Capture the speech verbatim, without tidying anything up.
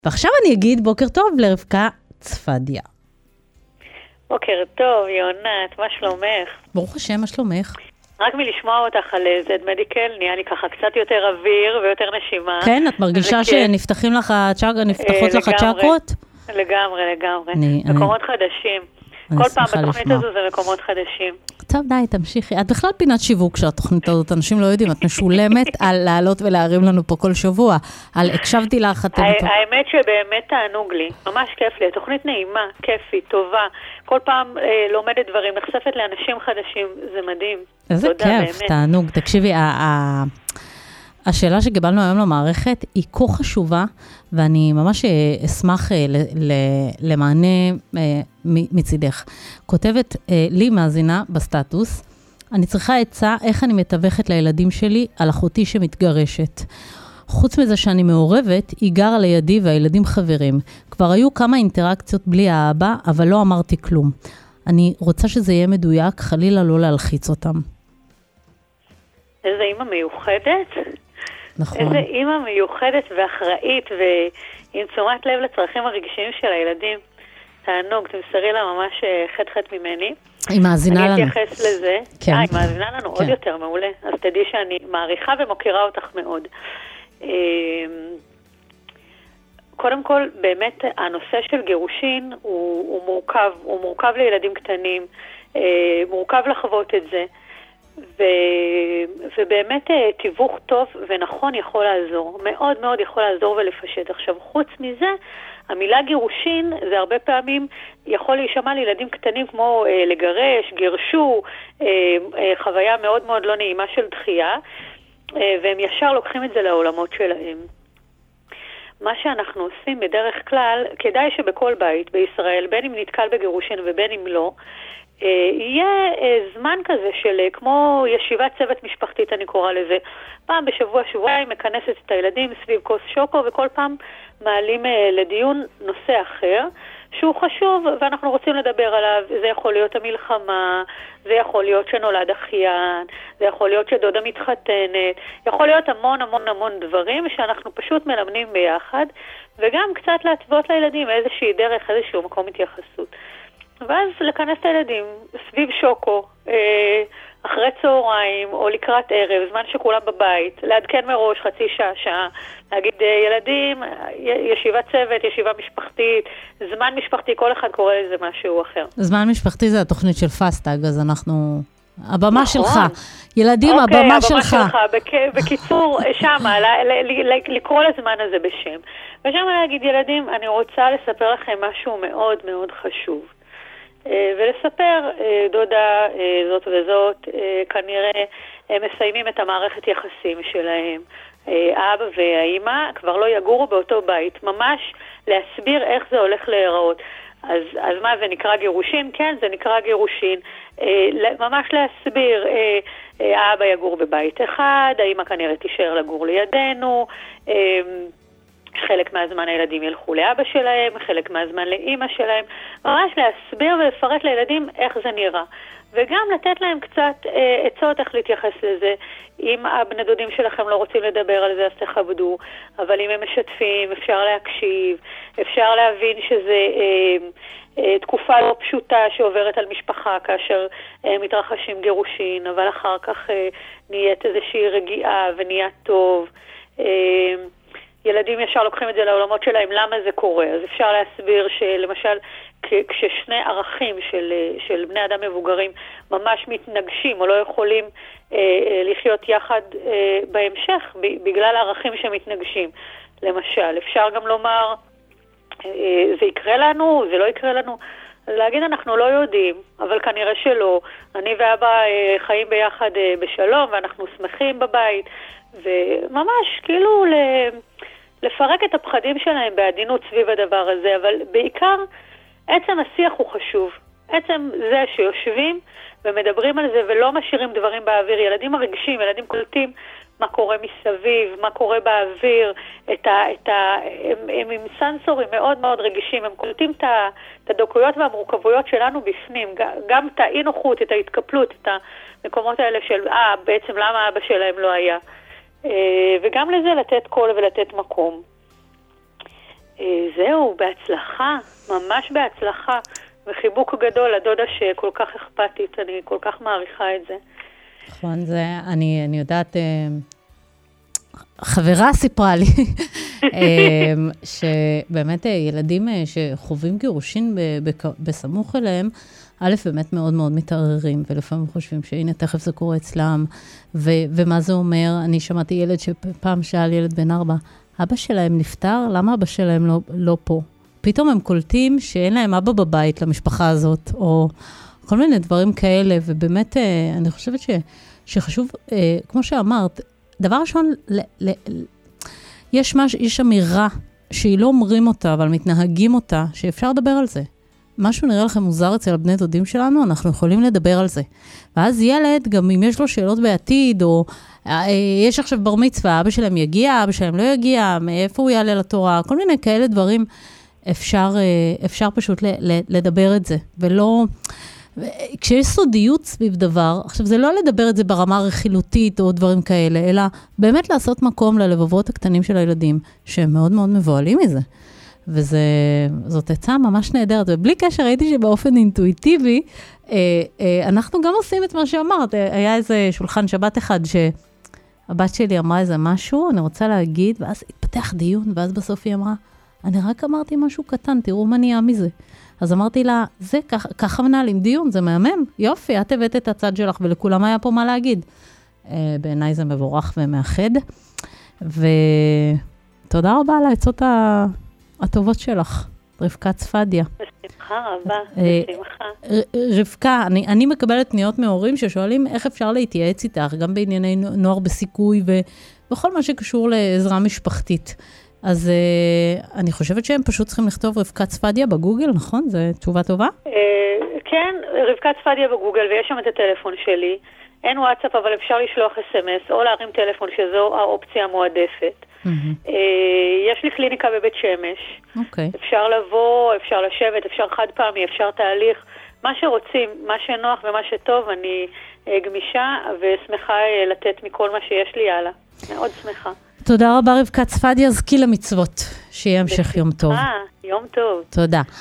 ועכשיו אני אגיד בוקר טוב לרבקה צפדיה. בוקר טוב, יונת, מה שלומך? ברוך השם, מה שלומך? רק מלשמוע אותך על זד מדיקל, נהיה לי ככה קצת יותר אוויר ויותר נשימה. כן, את מרגישה שנפתחים לך, נפתחות לך צ'קרות? לגמרי, לגמרי. מקומות חדשים. כל פעם בתוכנית הזו זה מקומות חדשים. טוב, די, תמשיכי. את בכלל פינת שיווק שהתוכנית הזאת, אנשים לא יודעים, את משולמת על לעלות ולהרים לנו פה כל שבוע. על הקשבתי לך, אתם... האמת שבאמת תענוג לי, ממש כיף לי. התוכנית נעימה, כיפית, טובה. כל פעם לומדת דברים, נחשפת לאנשים חדשים, זה מדהים. איזה כיף, תענוג. תקשיבי, השאלה שקיבלנו היום למערכת היא כה חשובה, ואני ממש אשמח למענה מצידך. כותבת לי מאזינה בסטטוס, אני צריכה עצה איך אני מתווכת לילדים שלי על אחותי שמתגרשת. חוץ מזה שאני מעורבת, היא גרה לידי והילדים חברים. כבר היו כמה אינטראקציות בלי האבא, אבל לא אמרתי כלום. אני רוצה שזה יהיה מדויק, חלילה לא להלחיץ אותם. איזה אימא מיוחדת. נכון. איזה אימא מיוחדת ואחראית ועם תשומת לב לצרכים הרגשיים של הילדים. תענוג, תמסרי לה ממש חד-חד ממני. היא מאזינה לנו. אני אתייחס לזה. כן. אה, היא מאזינה לנו כן. עוד יותר, מעולה. אז תדעי שאני מעריכה ומוקירה אותך מאוד. קודם כל, באמת, הנושא של גירושין הוא, הוא מורכב, הוא מורכב לילדים קטנים, מורכב לחוות את זה. ו... ובאמת תיווך טוב ונכון יכול לעזור, מאוד מאוד יכול לעזור ולפשט. עכשיו, חוץ מזה, המילה גירושין זה הרבה פעמים יכול להישמע לילדים קטנים כמו אה, לגרש, גירשו, אה, אה, חוויה מאוד מאוד לא נעימה של דחייה, אה, והם ישר לוקחים את זה לעולמות שלהם. מה שאנחנו עושים בדרך כלל, כדאי שבכל בית בישראל, בין אם נתקל בגירושין ובין אם לא, יהיה זמן כזה של כמו ישיבת צוות משפחתית, אני קורא לזה. פעם בשבוע שבועיים מכנסת את הילדים סביב כוס שוקו, וכל פעם מעלים לדיון נושא אחר שהוא חשוב ואנחנו רוצים לדבר עליו. זה יכול להיות המלחמה, זה יכול להיות שנולד אחיין, זה יכול להיות שדודה מתחתנת, יכול להיות המון המון המון דברים שאנחנו פשוט מלמדים ביחד, וגם קצת להתוות לילדים איזושהי דרך, איזשהו מקום התייחסות. ואז לכנס את הילדים סביב שוקו, אחרי צהריים או לקראת ערב, זמן שכולם בבית, לעדכן מראש חצי שעה, שעה, להגיד ילדים, ישיבת צוות, ישיבה משפחתית, זמן משפחתי, כל אחד קורא לזה משהו אחר. זמן משפחתי זה התוכנית של פסטאג, אז אנחנו... הבמה נכון. שלך. ילדים, אוקיי, הבמה הבמה שלך. שלך. בק... בקיצור, שמה, לקרוא לזמן הזה בשם. ושם להגיד, ילדים, אני רוצה לספר לכם משהו מאוד מאוד חשוב. ולספר, דודה זאת וזאת, כנראה הם מסיימים את המערכת יחסים שלהם. האבא והאימא כבר לא יגורו באותו בית. ממש להסביר איך זה הולך להיראות. אז, אז מה זה נקרא גירושין? כן, זה נקרא גירושין. ממש להסביר, האבא יגור בבית אחד, האימא כנראה תישאר לגור לידינו, חלק מהזמן הילדים ילכו לאבא שלהם, חלק מהזמן לאמא שלהם, ממש להסביר ולפרט לילדים איך זה נראה. וגם לתת להם קצת אה, עצות איך להתייחס לזה. אם הבני דודים שלכם לא רוצים לדבר על זה, אז תכבדו. אבל אם הם משתפים, אפשר להקשיב, אפשר להבין שזה אה, אה, תקופה לא פשוטה שעוברת על משפחה כאשר אה, מתרחשים גירושין, אבל אחר כך אה, נהיית איזושהי רגיעה ונהיה טוב. אה, ילדים ישר לוקחים את זה לעולמות שלהם, למה זה קורה? אז אפשר להסביר שלמשל, כששני ערכים של, של בני אדם מבוגרים ממש מתנגשים או לא יכולים אה, לחיות יחד אה, בהמשך, בגלל הערכים שמתנגשים. למשל, אפשר גם לומר, אה, זה יקרה לנו, זה לא יקרה לנו. אז להגיד אנחנו לא יודעים, אבל כנראה שלא. אני ואבא אה, חיים ביחד אה, בשלום, ואנחנו שמחים בבית, וממש כאילו ל... לפרק את הפחדים שלהם בעדינות סביב הדבר הזה, אבל בעיקר עצם השיח הוא חשוב. עצם זה שיושבים ומדברים על זה ולא משאירים דברים באוויר. ילדים הרגשים, ילדים קולטים מה קורה מסביב, מה קורה באוויר, את ה, את ה, הם, הם עם סנסורים מאוד מאוד רגישים, הם קולטים את, ה, את הדקויות והמורכבויות שלנו בפנים, גם את האי-נוחות, את ההתקפלות, את המקומות האלה של, אה, בעצם למה אבא שלהם לא היה. וגם לזה לתת קול ולתת מקום. זהו, בהצלחה, ממש בהצלחה, וחיבוק גדול לדודה שכל כך אכפתית, אני כל כך מעריכה את זה. נכון, זה, אני, אני יודעת, חברה סיפרה לי, שבאמת ילדים שחווים גירושין בסמוך אליהם, א', באמת מאוד מאוד מתערערים, ולפעמים חושבים שהנה תכף זה קורה אצלם, ו- ומה זה אומר? אני שמעתי ילד שפעם שאל ילד בן ארבע, אבא שלהם נפטר? למה אבא שלהם לא, לא פה? פתאום הם קולטים שאין להם אבא בבית למשפחה הזאת, או כל מיני דברים כאלה, ובאמת אני חושבת ש, שחשוב, כמו שאמרת, דבר ראשון, ל, ל, יש, מש, יש אמירה שהיא לא אומרים אותה, אבל מתנהגים אותה, שאפשר לדבר על זה. משהו נראה לכם מוזר אצל הבני דודים שלנו, אנחנו יכולים לדבר על זה. ואז ילד, גם אם יש לו שאלות בעתיד, או יש עכשיו בר מצווה, אבא שלהם יגיע, אבא שלהם לא יגיע, מאיפה הוא יעלה לתורה, כל מיני כאלה דברים, אפשר, אפשר פשוט לדבר את זה. ולא, כשיש סודיות סביב דבר, עכשיו זה לא לדבר את זה ברמה רכילותית או דברים כאלה, אלא באמת לעשות מקום ללבבות הקטנים של הילדים, שהם מאוד מאוד מבועלים מזה. וזאת עצה ממש נהדרת, ובלי קשר ראיתי שבאופן אינטואיטיבי, אה, אה, אנחנו גם עושים את מה שאמרת, היה איזה שולחן שבת אחד, שהבת שלי אמרה איזה משהו, אני רוצה להגיד, ואז התפתח דיון, ואז בסוף היא אמרה, אני רק אמרתי משהו קטן, תראו מה נהיה מזה. אז אמרתי לה, זה ככה, ככה מנהלים דיון, זה מהמם, יופי, את הבאת את הצד שלך, ולכולם היה פה מה להגיד. אה, בעיניי זה מבורך ומאחד, ותודה רבה על העצות ה... הטובות שלך, רבקה צפדיה. בשמחה רבה, בשמחה. רבקה, אני, אני מקבלת פניות מהורים ששואלים איך אפשר להתייעץ איתך, גם בענייני נוער בסיכוי ובכל מה שקשור לעזרה משפחתית. אז uh, אני חושבת שהם פשוט צריכים לכתוב רבקה צפדיה בגוגל, נכון? זו תשובה טובה? Uh, כן, רבקה צפדיה בגוגל, ויש שם את הטלפון שלי. אין וואטסאפ, אבל אפשר לשלוח אס אם אס, או להרים טלפון, שזו האופציה המועדפת. Mm-hmm. יש לי קליניקה בבית שמש. Okay. אפשר לבוא, אפשר לשבת, אפשר חד פעמי, אפשר תהליך. מה שרוצים, מה שנוח ומה שטוב, אני גמישה ושמחה לתת מכל מה שיש לי הלאה. מאוד שמחה. תודה רבה רבקה צפדיה, זכי למצוות. שיהיה המשך יום טוב. יום טוב. תודה.